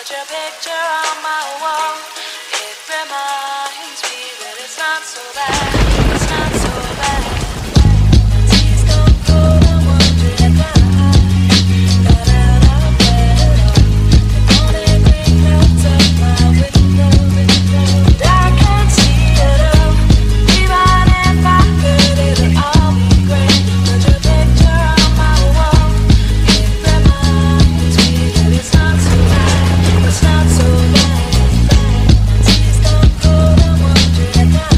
Put your picture on my wall. It reminds me that it's not so bad. It's not so bad. My tears go cold. I'm wondering why. Got out of bed at all. The morning rain melts up my window. And I can't see it all. Even if I could, it'll all be great. Put your picture on my wall. It reminds me that it's not so bad. It's not so bad. My tears go cold. I'm wondering why.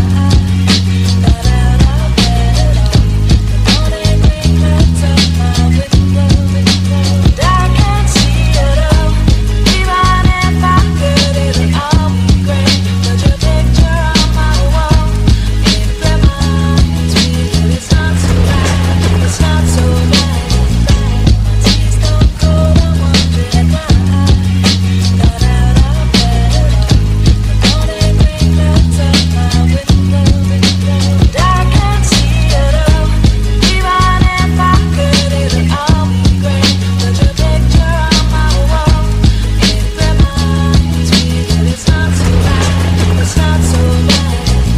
Got out of bed at all. The morning rain melts up my window. And I can't see it all. Even if I could, it'll all be great. Put your picture on my wall. It reminds me that it's not so bad. It's not so bad. My tears go cold. I'm wondering why. Got out of bed at all. The morning rain melts up my window. And I can't see it all. Even if I could, it'll all be great. Put your picture on my wall. It reminds me that it's not so bad. It's not so bad.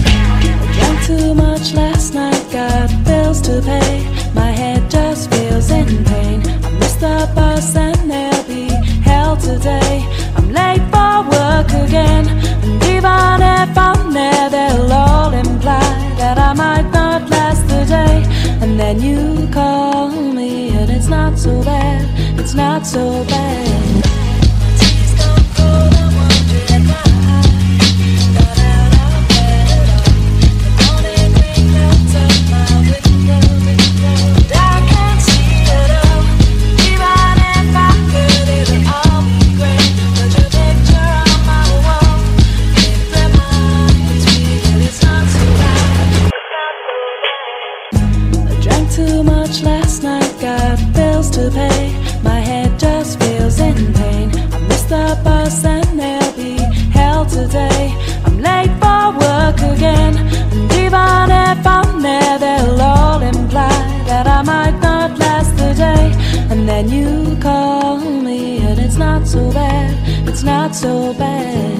I drank too much last night, got bills to pay. My head just feels in pain. I missed the bus and there'll be hell today. I'm late for work again. And even if I'm there, they'll all imply that I might not last the day. And then you call me and it's not so bad. It's not so bad. My tears go cold. I'm wondering why. Got out of bed at all. The morning rain melts up my window. And I can't see it all. Even if I could, it'll all be great. Put your picture on my wall. It reminds me that it's not so bad. It's not so bad. I drank too much last night, got bills to pay. My head just feels in pain. I missed the bus and there'll be hell today. I'm late for work again. And even if I'm there, they'll all imply that I might not last the day. And then you call me and it's not so bad. It's not so bad.